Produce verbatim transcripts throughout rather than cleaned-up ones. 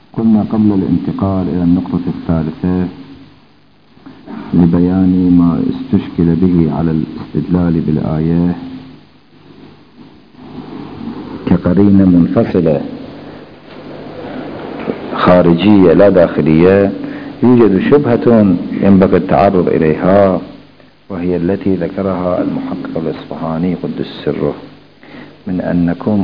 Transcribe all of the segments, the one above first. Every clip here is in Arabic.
قلنا قبل الانتقال إلى النقطة الثالثة لبيان ما استشكل به على الاستدلال بالآية كقرينة منفصلة خارجية لا داخلية، يوجد شبهة ينبغي التعرض إليها، وهي التي ذكرها المحقق الإصفهاني قدس سره، من أنكم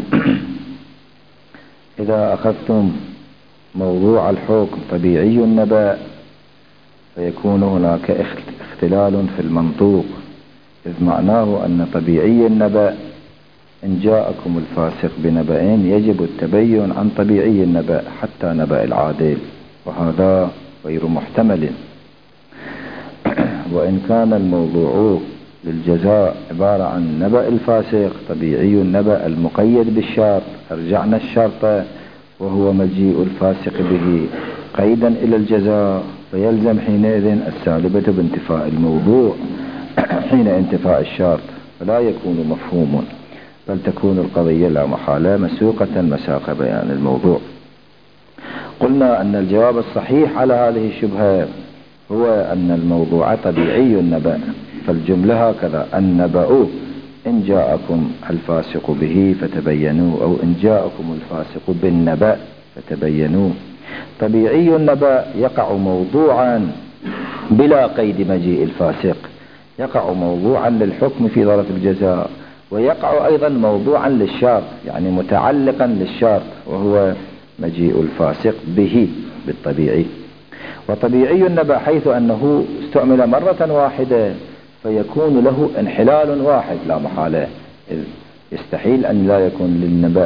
إذا أخذتم موضوع الحكم طبيعي النبأ فيكون هناك اختلال في المنطوق، إذ معناه أن طبيعي النبأ إن جاءكم الفاسق بنبأ يجب التبين عن طبيعي النبأ حتى نبأ العادل، وهذا غير محتمل. وإن كان الموضوع للجزاء عبارة عن نبأ الفاسق طبيعي النبأ المقيد بالشرط، أرجعنا الشرط وهو مجيء الفاسق به قيدا إلى الجزاء، فيلزم حينئذ السالبة بانتفاء الموضوع حين انتفاء الشرط، فلا يكون مفهوم، بل تكون القضية لا محالة مسوقة مساق بيان الموضوع. قلنا أن الجواب الصحيح على هذه الشبهة هو أن الموضوع طبيعي النبأ، فالجملة هكذا: النبأ إن جاءكم الفاسق به فتبينوا، أو إن جاءكم الفاسق بالنبأ فتبينوا. طبيعي النبأ يقع موضوعا بلا قيد مجيء الفاسق، يقع موضوعا للحكم في ظرف الجزاء، ويقع أيضا موضوعا للشرط، يعني متعلقا للشرط، وهو مجيء الفاسق به بالطبيعي. وطبيعي النبأ حيث أنه استعمل مرة واحدة فيكون له انحلال واحد لا محالة، يستحيل أن لا يكون للنبأ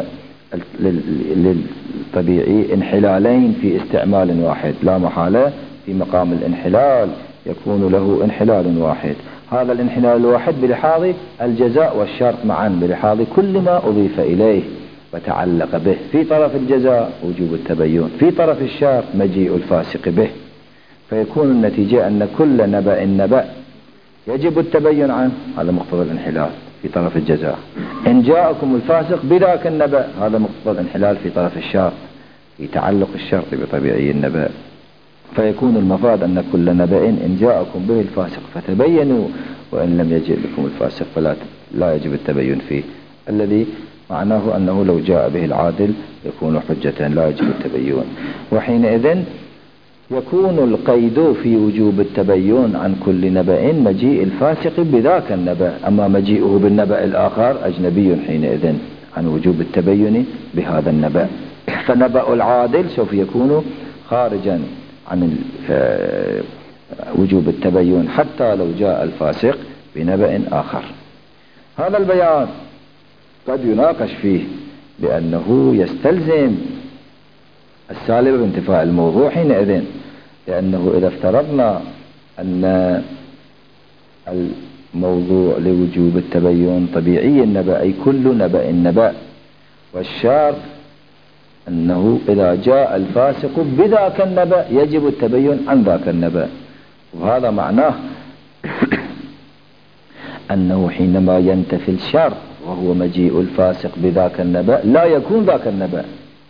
للطبيعي انحلالين في استعمال واحد، لا محالة في مقام الانحلال يكون له انحلال واحد. هذا الانحلال الواحد بلحاظ الجزاء والشرط معا، بلحاظ كل ما أضيف إليه وتعلق به. في طرف الجزاء وجوب التبين، في طرف الشرط مجيء الفاسق به، فيكون النتيجة أن كل نبأ نبأ يجب التبين عنه، هذا مقتضى الانحلال في طرف الجزاء. إن جاءكم الفاسق بذاك النبأ، هذا مقتضى الانحلال في طرف الشرط، في تعلق الشرط بطبيعي النبأ. فيكون المفاد أن كل نبأ إن جاءكم به الفاسق فتبينوا، وإن لم يجئ بكم الفاسق فلا لا يجب التبين فيه، الذي معناه أنه لو جاء به العادل يكون حجة لا يجب التبين. وحينئذ يكون القيد في وجوب التبين عن كل نبأ مجيء الفاسق بذاك النبأ، أما مجيئه بالنبأ الآخر أجنبي حينئذ عن وجوب التبين بهذا النبأ. فنبأ العادل سوف يكون خارجا عن وجوب التبين حتى لو جاء الفاسق بنبأ آخر. هذا البيان قد يناقش فيه بأنه يستلزم السالب بانتفاء الموضوع حينئذ، لأنه إذا افترضنا أن الموضوع لوجوب التبين طبيعي النبأ أي كل نبأ نبأ، والشرط أنه إذا جاء الفاسق بذاك النبأ يجب التبين عن ذاك النبأ، وهذا معناه أنه حينما ينتفي الشرط وهو مجيء الفاسق بذاك النبأ لا يكون ذاك النبأ.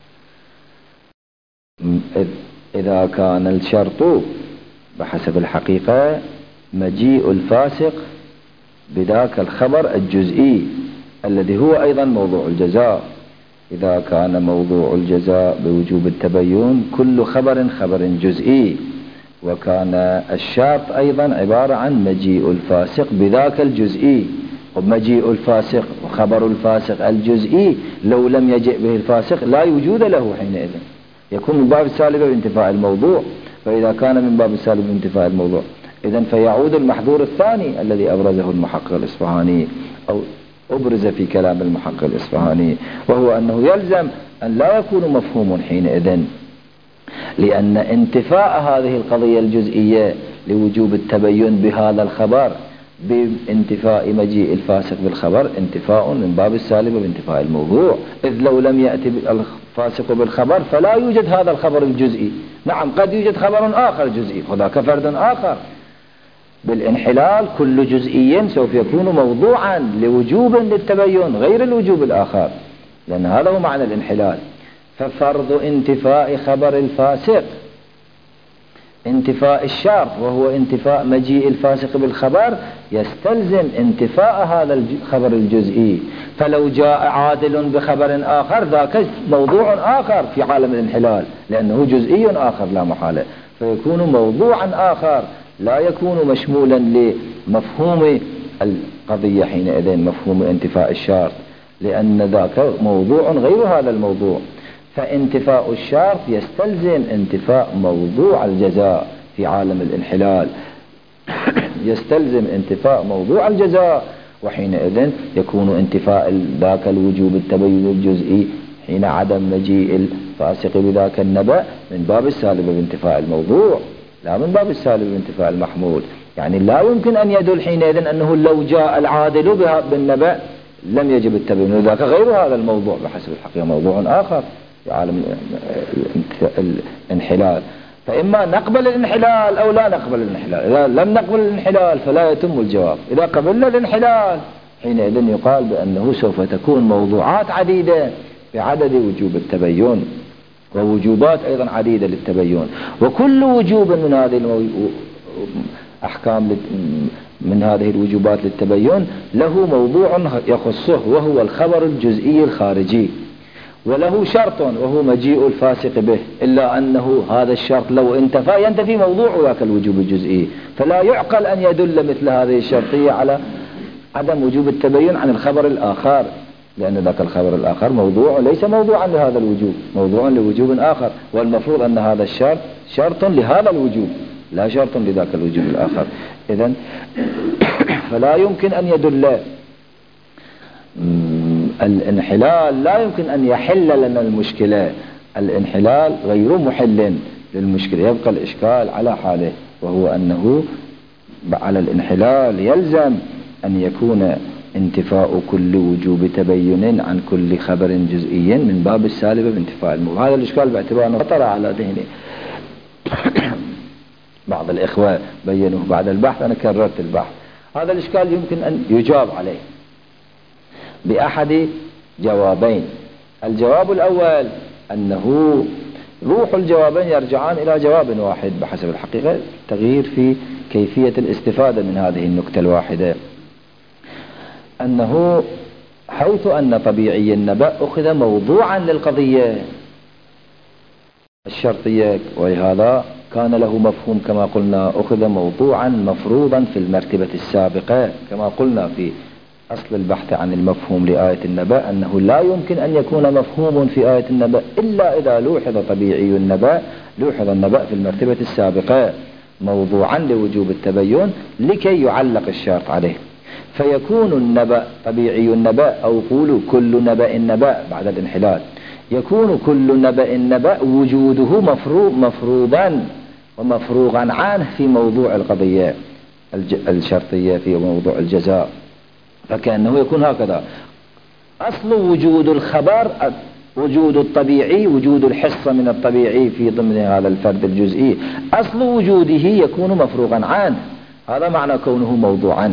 إذا كان الشرط بحسب الحقيقة مجيء الفاسق بذاك الخبر الجزئي الذي هو أيضا موضوع الجزاء، إذا كان موضوع الجزاء بوجوب التبين كل خبر خبر جزئي، وكان الشرط أيضا عبارة عن مجيء الفاسق بذاك الجزئي، ومجيء الفاسق وخبر الفاسق الجزئي لو لم يجئ به الفاسق لا وجود له حينئذ، يكون من باب السالبة بانتفاء الموضوع. فإذا كان من باب السالبة بانتفاء الموضوع إذن فيعود المحظور الثاني الذي أبرزه المحقق الإصفهاني أو أبرز في كلام المحقق الإصفهاني، وهو أنه يلزم أن لا يكون مفهوم حينئذ، لأن انتفاء هذه القضية الجزئية لوجوب التبين بهذا الخبر بانتفاء مجيء الفاسق بالخبر انتفاء من باب السالبة بانتفاء الموضوع، إذ لو لم يأتي الفاسق بالخبر فلا يوجد هذا الخبر الجزئي. نعم قد يوجد خبر آخر جزئي وذاك فرد آخر، بالانحلال كل جزئي سوف يكون موضوعا لوجوب للتبين غير الوجوب الآخر، لأن هذا هو معنى الانحلال. ففرض انتفاء خبر الفاسق انتفاء الشرط، وهو انتفاء مجيء الفاسق بالخبر، يستلزم انتفاء هذا الخبر الجزئي. فلو جاء عادل بخبر آخر ذاك موضوع آخر في عالم الانحلال، لأنه جزئي آخر لا محالة، فيكون موضوعا آخر لا يكون مشمولا لمفهوم القضية حينئذ، مفهوم انتفاء الشرط، لأن ذاك موضوع غير هذا الموضوع. فانتفاء الشرط يستلزم انتفاء موضوع الجزاء في عالم الانحلال، يستلزم انتفاء موضوع الجزاء، وحينئذ يكون انتفاء ذاك الوجوب التبين الجزئي حين عدم مجيء الفاسق بذاك النبأ من باب السالب بانتفاء الموضوع، لا من باب السالب بانتفاء المحمول. يعني لا يمكن أن يدل حينئذ أنه لو جاء العادل بالنبأ لم يجب التبين، ذاك غير هذا الموضوع بحسب الحقيقة، موضوع آخر في عالم الانحلال. فإما نقبل الانحلال أو لا نقبل الانحلال. إذا لم نقبل الانحلال فلا يتم الجواب. إذا قبلنا الانحلال حينئذ يقال بأنه سوف تكون موضوعات عديدة بعدد وجوب التبين، ووجوبات أيضا عديدة للتبين، وكل وجوب من هذه الأحكام من هذه الوجوبات للتبين له موضوع يخصه، وهو الخبر الجزئي الخارجي، وله شرط وهو مجيء الفاسق به، إلا أنه هذا الشرط لو انتفى ينتفي موضوع ذاك الوجوب الجزئي، فلا يعقل أن يدل مثل هذه الشرطية على عدم وجوب التبين عن الخبر الآخر، لأن ذاك الخبر الآخر موضوع ليس موضوعا لهذا الوجوب، موضوع لوجوب آخر، والمفروض أن هذا الشرط شرط لهذا الوجوب لا شرط لذاك الوجوب الآخر. إذن فلا يمكن أن يدل الانحلال، لا يمكن أن يحل لنا المشكلة، الانحلال غير محل للمشكلة، يبقى الإشكال على حاله، وهو أنه على الانحلال يلزم أن يكون انتفاء كل وجوب تبين عن كل خبر جزئي من باب السالب بانتفاء الموضوع. هذا الإشكال باعتبار أنه خطر على ذهني بعض الإخوة بينوه بعد البحث، أنا كررت البحث. هذا الإشكال يمكن أن يجاب عليه بأحد جوابين. الجواب الأول أنه روح الجوابين يرجعان إلى جواب واحد بحسب الحقيقة، تغيير في كيفية الاستفادة من هذه النكتة الواحدة، أنه حيث أن طبيعي النبأ أخذ موضوعا للقضية الشرطية، ولهذا كان له مفهوم كما قلنا، أخذ موضوعا مفروضا في المرتبة السابقة، كما قلنا في أصل البحث عن المفهوم لآية النبأ أنه لا يمكن أن يكون مفهوم في آية النبأ إلا إذا لوحظ طبيعي النبأ، لوحظ النبأ في المرتبة السابقة موضوعا لوجوب التبين لكي يعلق الشرط عليه، فيكون النبأ طبيعي النبأ، أو قولوا كل نبأ نبأ بعد الانحلال، يكون كل نبأ نبأ وجوده مفروض مفروضا ومفروغا عنه في موضوع القضية الشرطية في موضوع الجزاء. فكأنه يكون هكذا: أصل وجود الخبر وجود الطبيعي، وجود الحصة من الطبيعي في ضمن هذا الفرد الجزئي، أصل وجوده يكون مفروغا عنه، هذا معنى كونه موضوعا.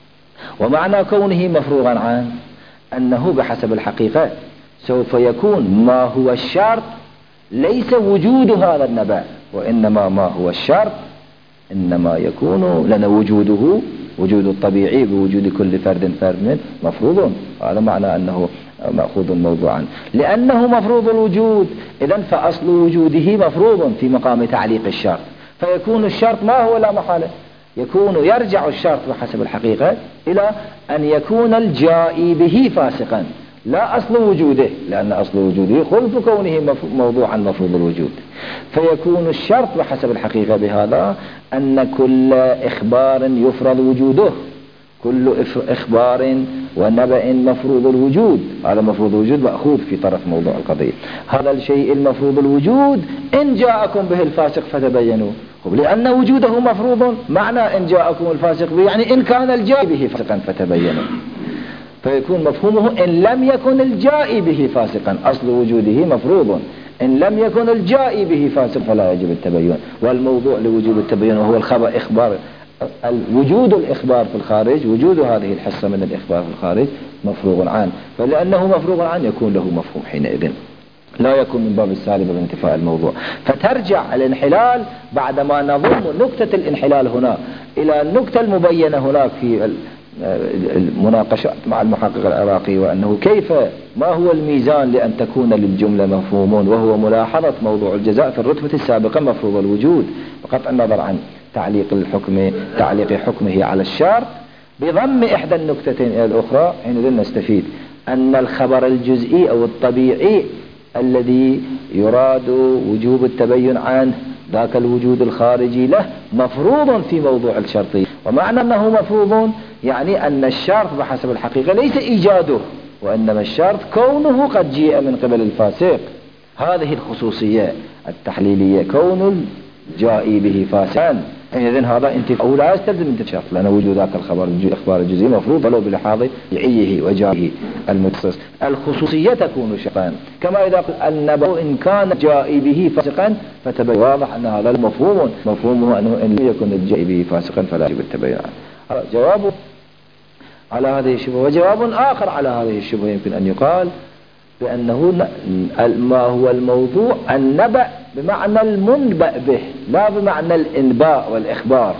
ومعنى كونه مفروغا عنه أنه بحسب الحقيقة سوف يكون ما هو الشرط ليس وجود هذا النبأ، وإنما ما هو الشرط إنما يكون لنا وجوده، وجود الطبيعي بوجود كل فرد فرد مفروض، هذا معنى أنه مأخوذ موضوعا، لأنه مفروض الوجود. إذن فأصل وجوده مفروض في مقام تعليق الشرط، فيكون الشرط ما هو لا محالة، يكون يرجع الشرط بحسب الحقيقة إلى أن يكون الجائي به فاسقا، لا أصل وجوده، لأن أصل وجوده خلف كونه موضوعا مفروض الوجود. فيكون الشرط بحسب الحقيقة بهذا أن كل إخبار يفرض وجوده، كل إخبار ونبأ مفروض الوجود، هذا مفروض الوجود مأخوذ في طرف موضوع القضية، هذا الشيء المفروض الوجود إن جاءكم به الفاسق فتبينوا، لأن وجوده مفروض، معنى إن جاءكم الفاسق به يعني إن كان الجاء به فاسقا فتبينوا، فيكون مفهومه إن لم يكن الجائي به فاسقا، أصل وجوده مفروض، إن لم يكن الجائي به فاسق فلا يجب التبين. والموضوع لوجوب التبين وهو الخبر إخبار، وجود الإخبار في الخارج، وجود هذه الحصة من الإخبار في الخارج مفروغ عنه، فلأنه مفروغ عنه يكون له مفهوم حينئذ. لا يكون من باب السالبة بانتفاء الموضوع. فترجع الانحلال بعدما نضم نكتة الانحلال هنا إلى النكتة المبينة هناك في المناقشات مع المحقق العراقي، وأنه كيف ما هو الميزان لأن تكون للجملة مفهوم، وهو ملاحظة موضوع الجزاء في الرتبة السابقة مفروض الوجود بقطع النظر عن تعليق الحكم تعليق حكمه على الشرط بضم إحدى النكتتين إلى الأخرى. حينئذ نستفيد أن الخبر الجزئي أو الطبيعي الذي يراد وجوب التبين عنه ذاك الوجود الخارجي له مفروض في موضوع الشرطي. ومعنى أنه مفروض يعني أن الشرط بحسب الحقيقة ليس إيجاده، وإنما الشرط كونه قد جيء من قبل الفاسق. هذه الخصوصية التحليلية، كون الجائي به فاسقا، إذن هذا انتفاء أو لا يستلزم انتفاء، لأن وجود ذاك الخبر الأخبار الجزئي مفروض ولو بلحاظ عيه وجائه المتصص. الخصوصية تكون شرطا، كما إذا قلت النبأ إن كان جائي به فاسقا فتبين، واضح أن هذا المفهوم مفهومه أنه إن لم يكن الجائي به فاسقا فلا يجب التبين. جواب على هذه الشبهة. وجواب آخر على هذه الشبهة يمكن أن يقال بأنه ما هو الموضوع النبأ بمعنى المنبأ به، لا بمعنى الإنباء والإخبار.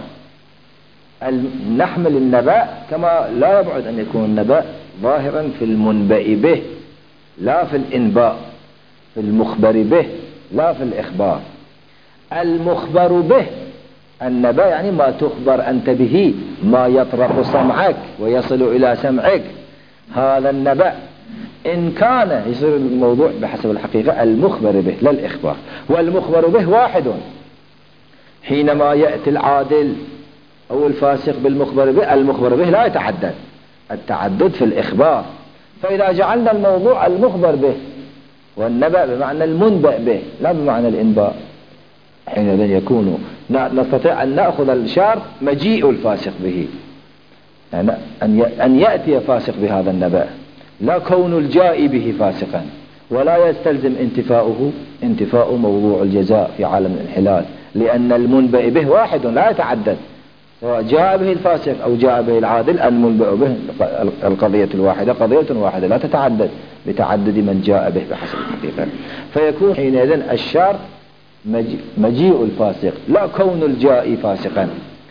نحمل النبأ كما لا يبعد أن يكون النبأ ظاهرا في المنبأ به لا في الإنباء، في المخبر به لا في الإخبار. المخبر به النبأ يعني ما تخبر أنت به، ما يطرق سمعك ويصل إلى سمعك، هذا النبأ. إن كان يصير الموضوع بحسب الحقيقة المخبر به لا الإخبار، والمخبر به واحد. حينما يأتي العادل أو الفاسق بالمخبر به، المخبر به لا يتعدد، التعدد في الإخبار. فإذا جعلنا الموضوع المخبر به والنبأ بمعنى المنبأ به لا بمعنى الإنباء، حينئذ يكون نستطيع أن نأخذ الشرط مجيء الفاسق به، يعني أن يأتي فاسق بهذا النبأ، لا كون الجائي به فاسقا. ولا يستلزم انتفاؤه انتفاء موضوع الجزاء في عالم الانحلال، لأن المنبأ به واحد لا يتعدد، سواء جاء به الفاسق أو جاء به العادل، المنبأ به القضية الواحدة قضية واحدة لا تتعدد بتعدد من جاء به بحسب الحقيقة. فيكون حينئذ الشرط مجيء الفاسق لا كون الجائي فاسقا.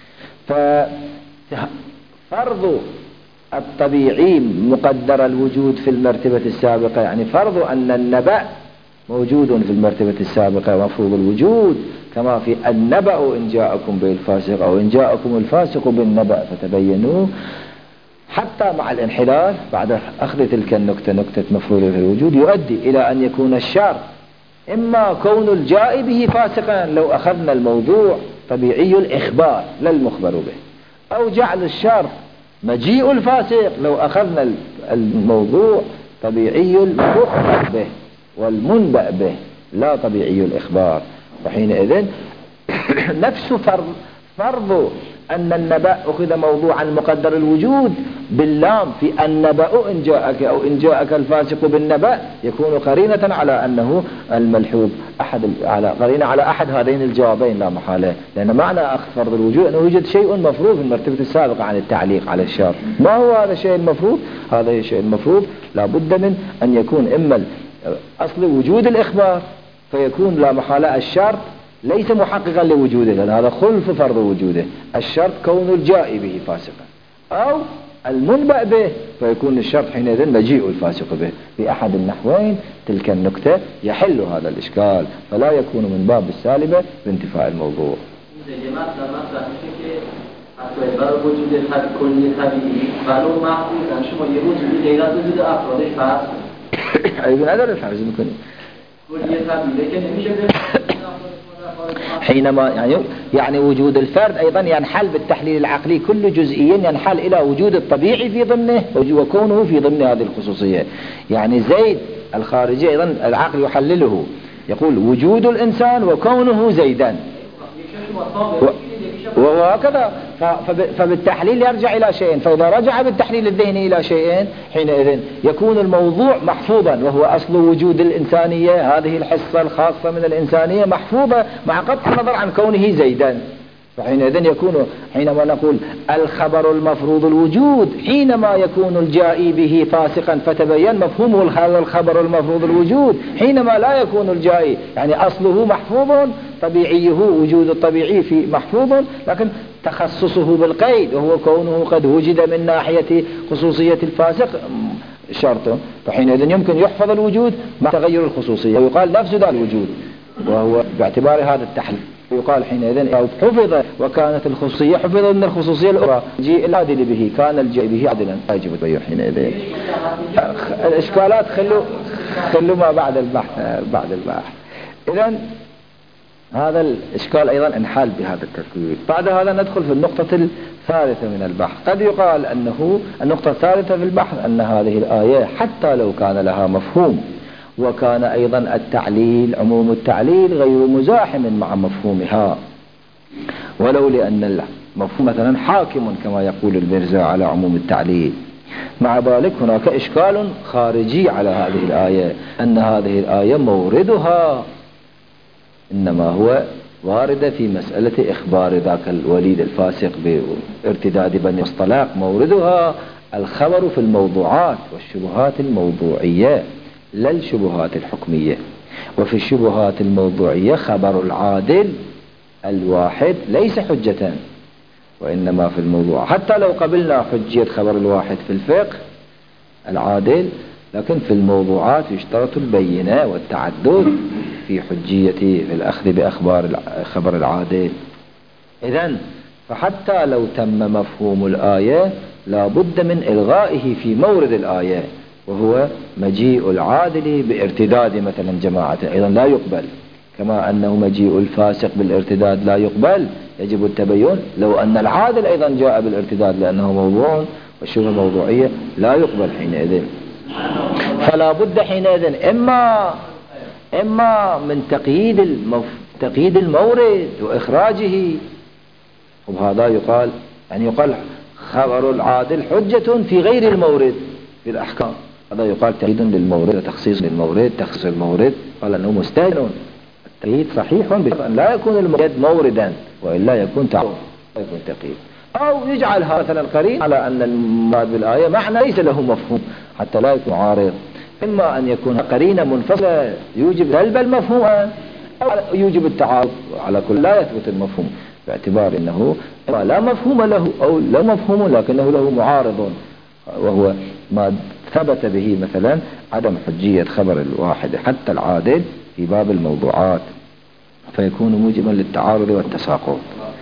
ففرض الطبيعي مقدر الوجود في المرتبة السابقة، يعني فرض أن النبأ موجود في المرتبة السابقة مفروض الوجود، كما في النبأ إن جاءكم به الفاسق أو إن جاءكم الفاسق بالنبأ فتبينوا. حتى مع الانحلال بعد أخذ تلك النكتة نكتة مفروض في الوجود يؤدي إلى أن يكون الشرط إما كون الجائي به فاسقا لو أخذنا الموضوع طبيعي الإخبار لا المخبر به، أو جعل الشرط مجيء الفاسق لو أخذنا الموضوع طبيعي المخبر به والمنبأ به لا طبيعي الإخبار. وحينئذ نفس فرض فرض أن النبأ أخذ موضوعا مقدر الوجود باللام في النبأ إن جاءك أو إن جاءك الفاسق بالنبأ يكون قرينة على أنه الملحوظ أحد على قرينة على أحد هذين الجوابين لا محالة، لأن معنى أخذ فرض الوجود أنه يوجد شيء مفروض في المرتبة السابقة عن التعليق على الشرط. ما هو هذا الشيء المفروض؟ هذا الشيء المفروض لابد من أن يكون إما أصل وجود الإخبار فيكون لا محالة الشرط ليس محققا لوجوده، لأن هذا خلف فرض وجوده، الشرط كون الجائي به فاسقا، أو المنبأ به فيكون الشرط حينئذ مجيء الفاسق به. في أحد النحوين تلك النكتة يحل هذا الإشكال، فلا يكون من باب السالبة بانتفاء الموضوع. أيضا هذا الفرز ممكن حينما يعني يعني وجود الفرد أيضا ينحل بالتحليل العقلي، كل جزئي ينحل إلى وجود الطبيعي في ضمنه وكونه في ضمن هذه الخصوصية. يعني زيد الخارجي أيضا العقل يحلله، يقول وجود الإنسان وكونه زيدا وهكذا. فبالتحليل يرجع إلى شيئين، فإذا رجع بالتحليل الذهني إلى شيئين حينئذ يكون الموضوع محفوظا، وهو أصل وجود الإنسانية، هذه الحصة الخاصة من الإنسانية محفوظة مع قطع النظر عن كونه زيدا. فحينئذ يكون، حينما نقول الخبر المفروض الوجود، حينما يكون الجائي به فاسقا فتبين مفهومه هذا الخبر المفروض الوجود، حينما لا يكون الجائي يعني أصله محفوظ طبيعيه، وجود الطبيعي في محفوظ، لكن تخصصه بالقيد وهو كونه قد وجد من ناحية خصوصية الفاسق شرط، فحينئذ يمكن يحفظ الوجود مع تغير الخصوصية ويقال نفس ذا الوجود، وهو باعتبار هذا التحليل يقال حينئذ حفظ وكانت الخصوصية حفظ من الخصوصية الأخرى جيء العادل به، كان الجيء به عادلا لا يجب التغير حينئذ. الإشكالات خلوا خلوا ما بعد البحث بعد البحث. إذن هذا الإشكال أيضا انحل بهذا التركيب. بعد هذا ندخل في النقطة الثالثة من البحث. قد يقال أنه النقطة الثالثة في البحث أن هذه الآية حتى لو كان لها مفهوم، وكان أيضا التعليل عموم التعليل غير مزاحم مع مفهومها، ولو لأن المفهوم مثلا حاكم كما يقول المرزا على عموم التعليل، مع ذلك هناك إشكال خارجي على هذه الآية، أن هذه الآية موردها إنما هو واردة في مسألة إخبار ذاك الوليد الفاسق بارتداد بني مصطلق، موردها الخبر في الموضوعات والشبهات الموضوعية لا الشبهات الحكمية. وفي الشبهات الموضوعية خبر العادل الواحد ليس حجة، وإنما في الموضوع حتى لو قبلنا حجية خبر الواحد في الفقه العادل، لكن في الموضوعات يشترط البينة والتعدد في حجية في الأخذ بأخبار خبر العادل. إذن فحتى لو تم مفهوم الآية لا بد من إلغائه في مورد الآية، وهو مجيء العادل بارتداد مثلا جماعة أيضا لا يقبل، كما أنه مجيء الفاسق بالارتداد لا يقبل، يجب التبين. لو أن العادل أيضا جاء بالارتداد لأنه موضوع والشبهة موضوعية لا يقبل حينئذ. فلا بد حينئذ إما إما من تقييد المف... تقييد المورد وإخراجه، وهذا يقال يعني يقال خبر العادل حجة في غير المورد في الأحكام، هذا يقال تقييد للمورد وتخصيص للمورد. تخصيص المورد قال أنه مستهل، التقييد صحيح بأن لا يكون المورد موردا وإلا يكون تعارض يكون تقييد، أو يجعل مثلا قرين على أن المراد بالآية معنى ليس له مفهوم حتى لا يكون عارض. إما أن يكون قرينة منفصلة يوجب سلب المفهوم أو يوجب التعارض، على كل لا يثبت المفهوم باعتبار أنه لا مفهوم له أو لا مفهوم لكنه له معارض، وهو ما ثبت به مثلا عدم حجية خبر الواحد حتى العادل في باب الموضوعات، فيكون موجبا للتعارض والتساقط.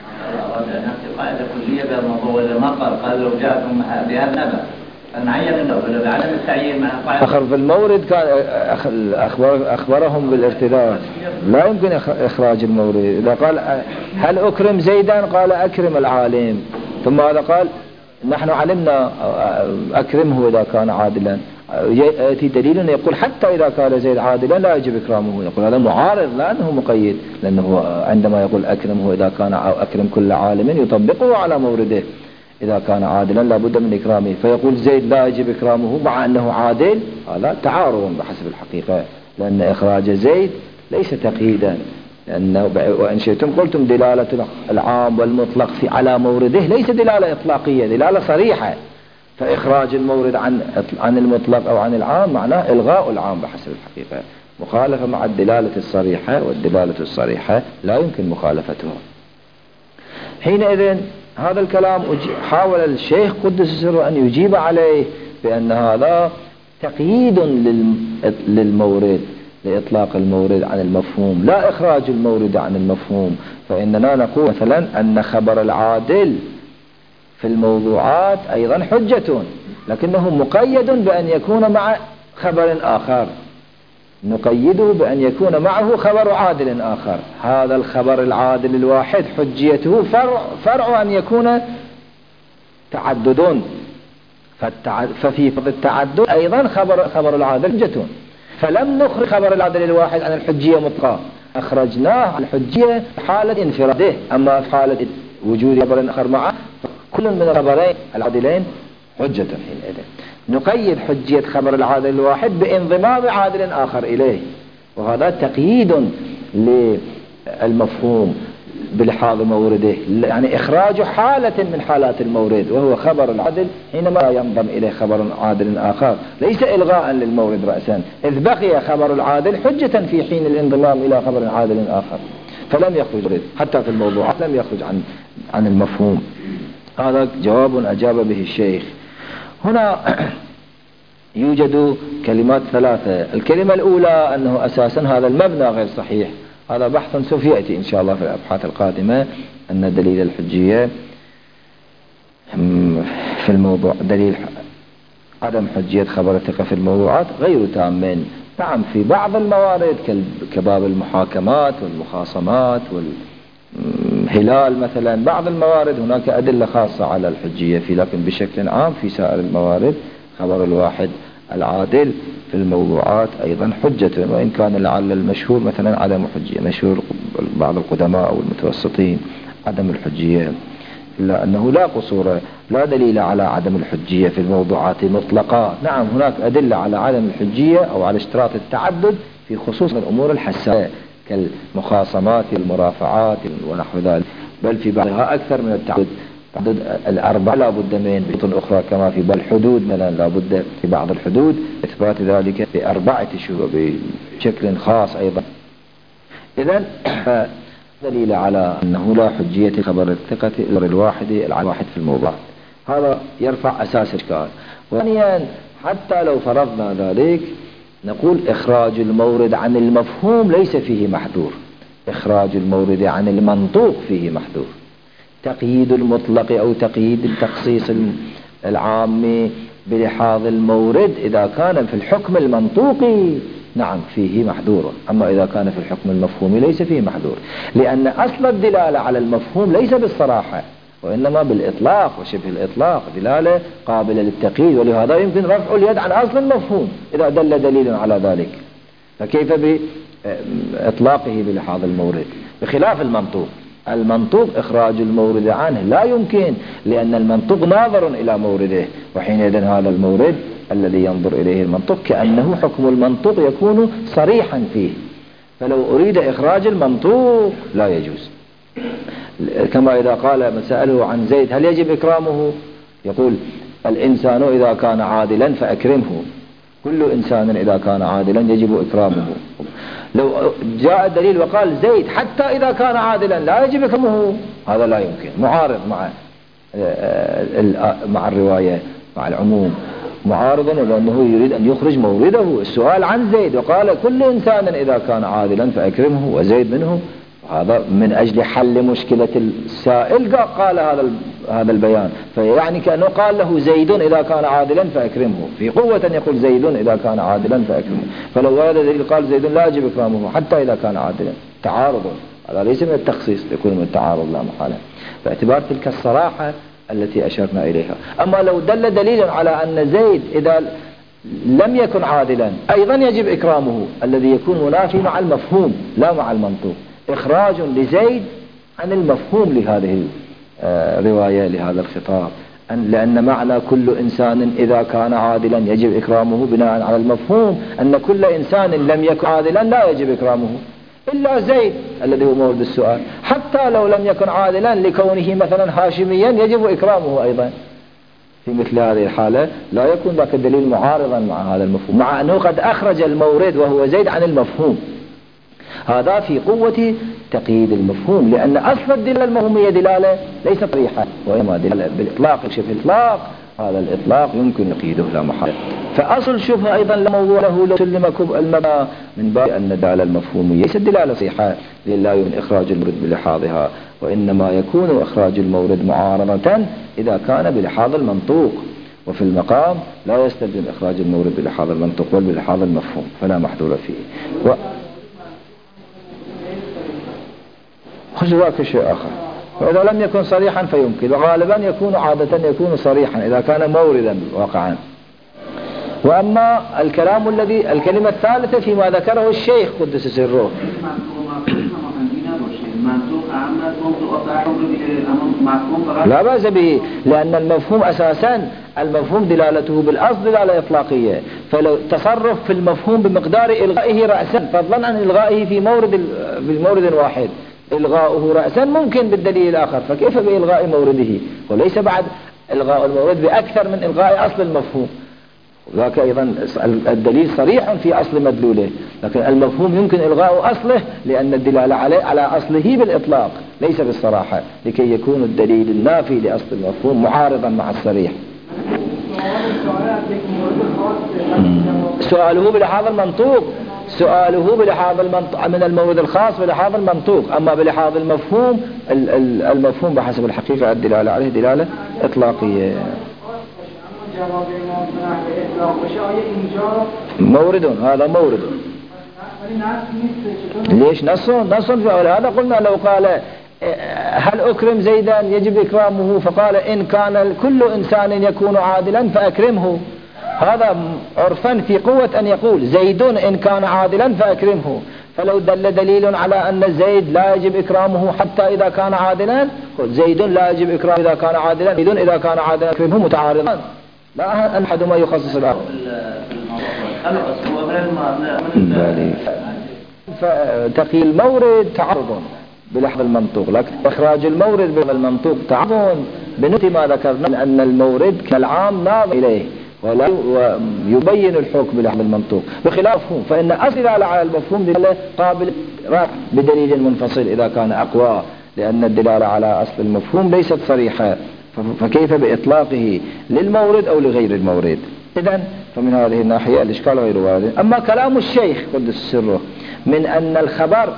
قاعدة كلية بالموضوع ولا ما قال قال لو جاءكم بهذا النبأ فنعين النبأ بعدم التعيين مع قاعدة أخر في المورد كان أخبر أخبرهم بالارتداد، لا يمكن إخراج المورد. إذا قال هل أكرم زيدا قال أكرم العالم، ثم هذا قال نحن علمنا أكرمه إذا كان عادلا، يأتي دليل يقول حتى إذا كان زيد عادلا لا يجب إكرامه، يقول هذا معارض لأنه مقيد، لأنه عندما يقول أكرمه إذا كان أو أكرم كل عالم يطبقه على مورده، إذا كان عادلا لا بد من إكرامه، فيقول زيد لا يجب إكرامه مع أنه عادل، هذا تعارض بحسب الحقيقة، لأن إخراج زيد ليس تقييدا، لأنه وإن شئتم قلتم دلالة العام والمطلق في على مورده ليس دلالة إطلاقية، دلالة صريحة، فإخراج المورد عن عن المطلق أو عن العام معناه إلغاء العام بحسب الحقيقة، مخالفة مع الدلالة الصريحة، والدلالة الصريحة لا يمكن مخالفتها. حينئذ هذا الكلام حاول الشيخ قدس سره أن يجيب عليه بأن هذا تقييد للمورد، لإطلاق المورد عن المفهوم، لا إخراج المورد عن المفهوم. فإننا نقول مثلا أن خبر العادل في الموضوعات أيضا حجة، لكنه مقيد بأن يكون مع خبر آخر، نقيده بأن يكون معه خبر عادل آخر. هذا الخبر العادل الواحد حجيته فرع, فرع أن يكون تعدد، ففي التعدد أيضا خبر, خبر العادل حجة، فلم نخرج خبر العادل الواحد عن الحجية مطلقا، أخرجناه عن الحجية في حالة انفراده، أما في حالة وجود خبر آخر معه كل من الخبرين العادلين حجة. حينئذ نقيد حجية خبر العادل الواحد بانضمام عادل آخر إليه، وهذا تقييد للمفهوم بلحاظ مورده، يعني إخراج حالة من حالات المورد وهو خبر العادل حينما ينضم إليه خبر عادل آخر، ليس إلغاء للمورد رأسا، إذ بقي خبر العادل حجة في حين الانضمام إلى خبر عادل آخر، فلم يخرج حتى في الموضوعات لم يخرج عن عن المفهوم. هذا جواب أجاب به الشيخ. هنا يوجد كلمات ثلاثة. الكلمة الأولى أنه أساسا هذا المبنى غير صحيح، هذا بحث سوف يأتي إن شاء الله في الأبحاث القادمة، أن دليل الحجية في الموضوع دليل عدم حجية خبر الثقة في الموضوعات غير تام. نعم في بعض الموارد كباب المحاكمات والمخاصمات والهلال مثلا، بعض الموارد هناك أدلة خاصة على الحجية فيه، لكن بشكل عام في سائر الموارد خبر الواحد العادل في الموضوعات أيضا حجة، وإن كان لعل المشهور مثلا عدم حجية، مشهور بعض القدماء والمتوسطين عدم الحجية، إلا أنه لا قصور لا دليل على عدم الحجية في الموضوعات مطلقة. نعم هناك أدلة على عدم الحجية أو على اشتراط التعدد في خصوص الأمور الحساسة كالمخاصمات المرافعات ونحو ذلك، بل في بعضها أكثر من التعدد. تعدد الأربعة لا بد من بطن أخرى، كما في بعض الحدود مثلا لا بد في بعض الحدود إثبات ذلك بأربعة شهور بشكل خاص أيضا. إذن دليل على أنه لا حجية خبر الثقة الواحد الواحد في الموضوع، هذا يرفع أساس الإشكال. وثانيا حتى لو فرضنا ذلك نقول إخراج المورد عن المفهوم ليس فيه محذور، إخراج المورد عن المنطوق فيه محذور. تقييد المطلق أو تقييد التخصيص العام بلحاظ المورد إذا كان في الحكم المنطوقي نعم فيه محذور، أما إذا كان في الحكم المفهومي ليس فيه محذور، لأن أصل الدلالة على المفهوم ليس بالصراحة وإنما بالإطلاق وشبه الإطلاق، دلالة قابلة للتقييد، ولهذا يمكن رفع اليد عن أصل المفهوم إذا دل دليل على ذلك، فكيف بإطلاقه بلحاظ المورد؟ بخلاف المنطوق، المنطوق إخراج المورد عنه لا يمكن، لأن المنطوق ناظر إلى مورده، وحينئذ هذا المورد الذي ينظر إليه المنطوق كأنه حكم المنطوق يكون صريحا فيه، فلو أريد إخراج المنطوق لا يجوز. كما إذا قال من سأله عن زيد هل يجب إكرامه، يقول الإنسان إذا كان عادلا فأكرمه، كل إنسان إذا كان عادلا يجب إكرامه. لو جاء الدليل وقال زيد حتى إذا كان عادلا لا يجب إكرامه، هذا لا يمكن، معارض مع مع الرواية مع العموم، معارضا لأنه يريد أن يخرج مورده. السؤال عن زيد وقال كل إنسان إذا كان عادلا فأكرمه وزيد منه، هذا من أجل حل مشكلة السائل قال هذا هذا البيان، فيعني كأنه قال له زيد إذا كان عادلا فأكرمه، في قوة يقول زيد إذا كان عادلا فأكرمه، فلو ورد دليل قال زيد لا يجب إكرامه حتى إذا كان عادلا، تعارض، هذا ليس من التخصيص، يكون من التعارض لا محالة، باعتبار تلك الصراحة التي أشرنا إليها. أما لو دل دليل على أن زيد إذا لم يكن عادلا أيضا يجب إكرامه، الذي يكون منافي مع المفهوم لا مع المنطوق، إخراج لزيد عن المفهوم لهذه الرواية لهذا الخطاب، لأن معنى كل إنسان إذا كان عادلا يجب إكرامه بناء على المفهوم أن كل إنسان لم يكن عادلا لا يجب إكرامه إلا زيد الذي هو مورد السؤال، حتى لو لم يكن عادلا لكونه مثلا هاشميا يجب إكرامه أيضا. في مثل هذه الحالة لا يكون ذاك الدليل معارضا مع هذا المفهوم، مع أنه قد أخرج المورد وهو زيد عن المفهوم، هذا في قوة تقييد المفهوم، لأن أصل الدلالة المفهومية دلالة ليست صريحة وإنما دلالة بالإطلاق شبه الإطلاق، هذا الإطلاق يمكن تقييده لا محالة. فأصل شبه أيضا لموضوع له لو سلم المبنى من باب أن الدلالة المفهومية ليست دلالة صحيحة لا يمكن إخراج المورد بلحاظها، وإنما يكون إخراج المورد معارضة إذا كان بلحاظ المنطوق، وفي المقام لا يستلزم إخراج المورد بلحاظ المنطوق بل بلحاظ المفهوم، فلا محذور فيه. و... خذ شيء آخر، وإذا لم يكن صريحا فيمكن، وغالبا يكون عادة يكون صريحا إذا كان موردا واقعا. وأما الكلام الذي الكلمة الثالثة فيما ذكره الشيخ قدس سره، لا بأس به، لأن المفهوم أساسا المفهوم دلالته بالأصل دلالة إطلاقية، فلو تصرف في المفهوم بمقدار إلغائه رأسا فضلا عن إلغائه في مورد في مورد واحد إلغاؤه رأسا ممكن بالدليل الآخر، فكيف بإلغاء مورده؟ وليس بعد إلغاء المورد بأكثر من إلغاء أصل المفهوم، وذاك أيضا الدليل صريح في أصل مدلوله، لكن المفهوم يمكن إلغاء أصله لأن الدلالة عليه على أصله بالإطلاق ليس بالصراحة، لكي يكون الدليل النافي لأصل المفهوم معارضا مع الصريح. سؤاله بلحاظ المنطوق سؤاله بلحاظ المنطوق من المورد الخاص بلحاظ المنطوق، أما بلحاظ المفهوم المفهوم بحسب الحقيقة الدلالة عليه دلالة إطلاقية. مورد، هذا مورد. ليش نص نص في أول هذا؟ قلنا لو قال هل أكرم زيدا يجب إكرامه، فقال إن كان كل إنسان يكون عادلا فأكرمه، هذا عرفا في قوة أن يقول زيد إن كان عادلا فأكرمه. فلو دل دليل على أن زيد لا يجب إكرامه حتى إذا كان عادلا، قل زيد لا يجب إكرامه إذا كان عادلا، زيد إذا كان عادلا أكرمه، متعارضان لا أحد ما يخصص الآخر. فتقي المورد تعارض بلحظ المنطوق، لكن إخراج المورد بالمنطوق تعارض بنت ما ذكرنا من أن المورد كالعام ناظر إليه ولا يبين الحكم بلحظ المنطوق، بخلافه فإن أصل على المفهوم دلالة قابل بدليل منفصل إذا كان أقوى، لأن الدلالة على أصل المفهوم ليست صريحة، فكيف بإطلاقه للمورد أو لغير المورد؟ إذن فمن هذه الناحية الإشكال غير وارد. أما كلام الشيخ قدس سره من أن الخبر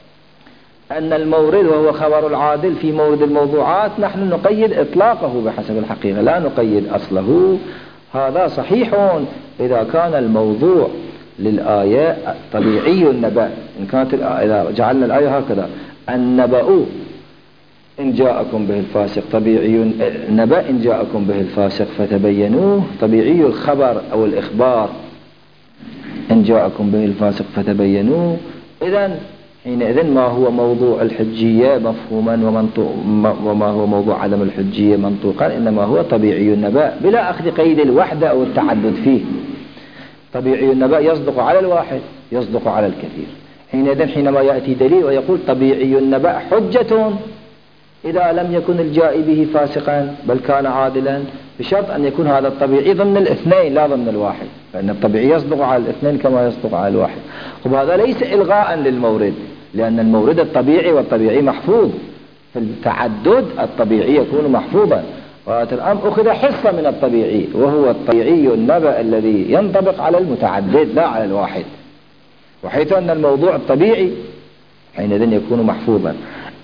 أن المورد وهو خبر العادل في مورد الموضوعات نحن نقيد إطلاقه بحسب الحقيقة لا نقيد أصله، هذا صحيح إذا كان الموضوع للآية طبيعي النبأ. إن كانت إذا جعلنا الآية هكذا النبأ إن جاءكم به الفاسق طبيعي النبأ إن جاءكم به الفاسق فتبينوه، طبيعي الخبر أو الإخبار إن جاءكم به الفاسق فتبينوه. إذن حينئذ ما هو موضوع الحجية مفهوما ومنطوق وما هو موضوع عدم الحجية منطوقا، إنما هو طبيعي النبأ بلا أخذ قيد الوحدة أو التعدد فيه. طبيعي النبأ يصدق على الواحد يصدق على الكثير. حينئذ حينما يأتي دليل ويقول طبيعي النبأ حجة إذا لم يكن الجاء به فاسقا بل كان عادلا، بشرط أن يكون هذا الطبيعي ضمن الاثنين لا ضمن الواحد، فإن الطبيعي يصدق على الاثنين كما يصدق على الواحد. وهذا ليس إلغاء للمورد، لأن المورد الطبيعي والطبيعي محفوظ، في التعدد الطبيعي يكون محفوظا، والأمر أخذ حصة من الطبيعي وهو الطبيعي النبأ الذي ينطبق على المتعدد لا على الواحد، وحيث أن الموضوع الطبيعي حينئذ يكون محفوظا.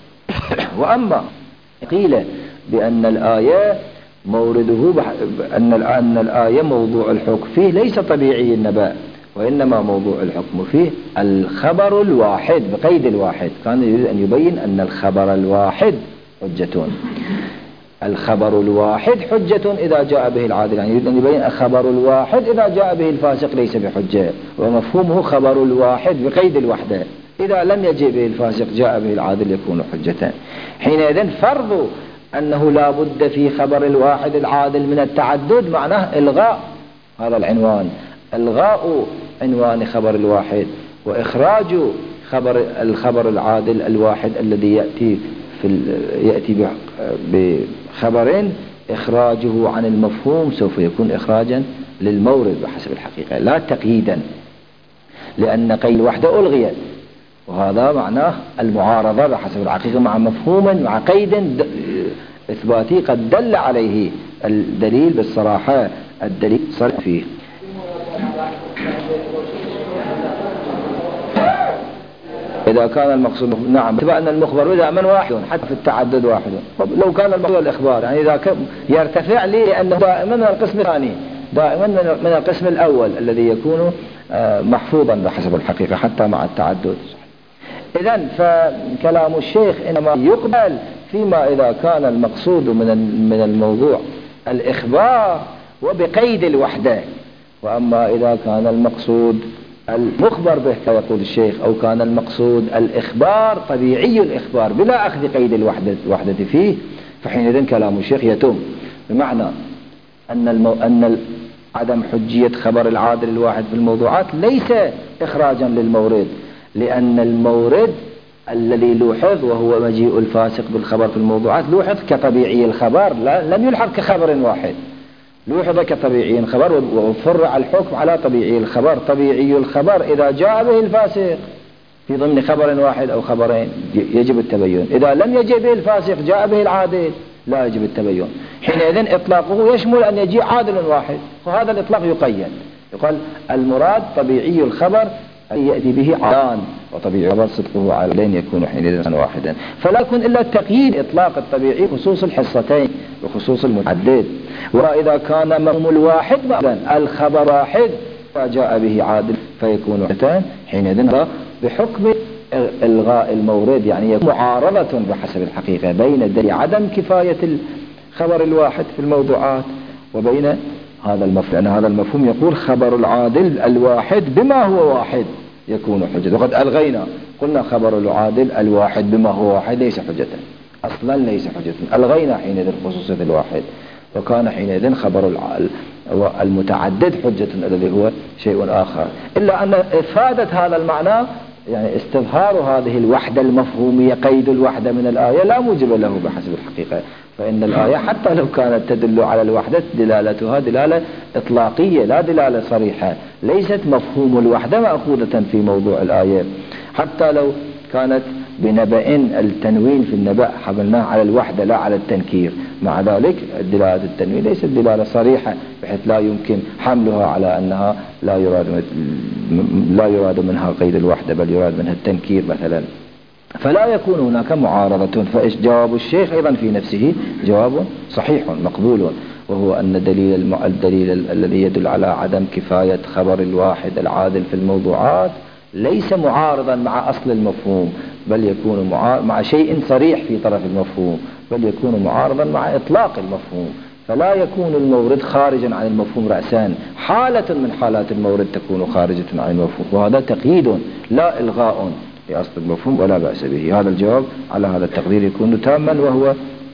وأما قيل بأن الآية مورده بح... أن أن الآية موضوع الحكم فيه ليس طبيعي النبأ، وإنما موضوع الحكم فيه الخبر الواحد بقيد الواحد. كان يريد أن يبين أن الخبر الواحد حجة، الخبر الواحد حجة إذا جاء به العادل، يعني يريد أن يبين الخبر الواحد إذا جاء به الفاسق ليس بحجة، ومفهومه خبر الواحد بقيد الوحدة، إذا لم يجي به الفاسق جاء به العادل يكون حجة. حينئذ فرض أنه لا بد في خبر الواحد العادل من التعدد معناه إلغاء هذا العنوان، إلغاء عنوان خبر الواحد وإخراج خبر الخبر العادل الواحد الذي يأتي في يأتي بخبر، إخراجه عن المفهوم سوف يكون إخراجا للمورد بحسب الحقيقة لا تقييدا، لأن قيد الوحدة ألغيت، وهذا معناه المعارضة بحسب الحقيقة مع مفهوم مع قيد إثباتي قد دل عليه الدليل بالصراحة، الدليل صريح فيه. إذا كان المقصود نعم تبقى أن المخبر دائما واحد حتى في التعدد واحد، لو كان المقصود الإخبار يعني إذا يرتفع لي لأنه دائما من القسم الثاني دائما من القسم الأول الذي يكون محفوظا بحسب الحقيقة حتى مع التعدد. إذن فكلام الشيخ إنما يقبل فيما إذا كان المقصود من من الموضوع الإخبار وبقيد الوحدة، وأما إذا كان المقصود المخبر به كما يقول الشيخ أو كان المقصود الإخبار طبيعي الإخبار بلا أخذ قيد الوحدة الوحدة فيه، فحينئذ كلام الشيخ يتم، بمعنى أن المو... أن عدم حجية خبر العادل الواحد في الموضوعات ليس إخراجا للمورد، لأن المورد الذي لوحظ وهو مجيء الفاسق بالخبر في الموضوعات لوحظ كطبيعي الخبر، لم يلحظ كخبر واحد، لوحظ كطبيعي الخبر وفرع الحكم على طبيعي الخبر. طبيعي الخبر إذا جاء به الفاسق في ضمن خبر واحد أو خبرين يجب التبين، إذا لم يجي به الفاسق جاء به العادل لا يجب التبين. حينئذ إطلاقه يشمل أن يجيء عادل واحد، وهذا الإطلاق يقيد، يقال المراد طبيعي الخبر أن يأتي به عادان، وطبيعي الخبر صدقه عادلين يكون حينئذ واحدا. فلا يكون إلا تقييد إطلاق الطبيعي خصوص الحصتين وخصوص المتعدد. وإذا كان مفهوم الواحد الخبر واحد فجاء به عادل فيكون واحدان، حينئذ بحكم إلغاء المورد، يعني يكون معارضة بحسب الحقيقة بين دليل عدم كفاية الخبر الواحد في الموضوعات وبين هذا المفهوم، لأن هذا المفهوم يقول خبر العادل الواحد بما هو واحد يكون حجة. وقد ألغينا قلنا خبر العادل الواحد بما هو واحد ليس حجة، أصلا ليس حجة، ألغينا حينئذ خصوصية الواحد، وكان حينئذ خبر المتعدد حجة الذي هو شيء آخر. إلا أن إفادة هذا المعنى يعني استظهار هذه الوحدة المفهومية، قيد الوحدة من الآية لا موجب له بحسب الحقيقة، فإن الآية حتى لو كانت تدل على الوحدة دلالتها دلالة إطلاقية لا دلالة صريحة، ليست مفهوم الوحدة مأخوذة في موضوع الآية. حتى لو كانت بنبأ التنوين في النبأ حملناه على الوحدة لا على التنكير، مع ذلك دلالة التنوين ليست دلالة صريحة بحيث لا يمكن حملها على أنها لا يراد لا يراد منها قيد الوحدة بل يراد منها التنكير مثلا، فلا يكون هناك معارضة. فجواب الشيخ أيضا في نفسه جواب صحيح مقبول، وهو أن دليل الدليل الذي يدل على عدم كفاية خبر الواحد العادل في الموضوعات ليس معارضا مع أصل المفهوم، بل يكون مع شيء صريح في طرف المفهوم، بل يكون معارضا مع إطلاق المفهوم. فلا يكون المورد خارجا عن المفهوم رأسان، حالة من حالات المورد تكون خارجة عن المفهوم، وهذا تقييد لا إلغاء في أصل المفهوم ولا بأس به. هذا الجواب على هذا التقدير يكون تاما، وهو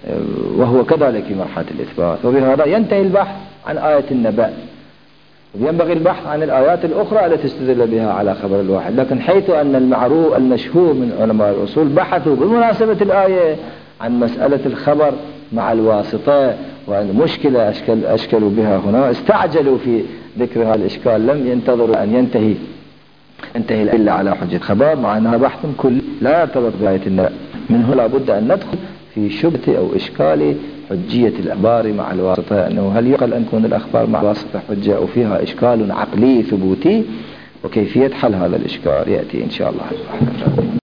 وهو كذلك في مرحلة الإثبات. وبهذا ينتهي البحث عن آية النبأ، وينبغي البحث عن الآيات الأخرى التي استدل بها على خبر الواحد. لكن حيث أن المعروف المشهور من علماء الأصول بحثوا بمناسبة الآية عن مسألة الخبر مع الواسطة والمشكلة أشكل أشكلوا بها هنا، استعجلوا في ذكر هذا الإشكال، لم ينتظروا أن ينتهي انتهي الأدلة على حجة خبر، مع أنها بحث كل لا يرتبط بآية النبأ. منه لابد أن ندخل في شبهة أو إشكال حجية الأخبار مع الواسطة، أنه هل يقل أن تكون الأخبار مع الواسطة حجة أو فيها إشكال عقلي ثبوتي، وكيفية حل هذا الإشكال يأتي إن شاء الله.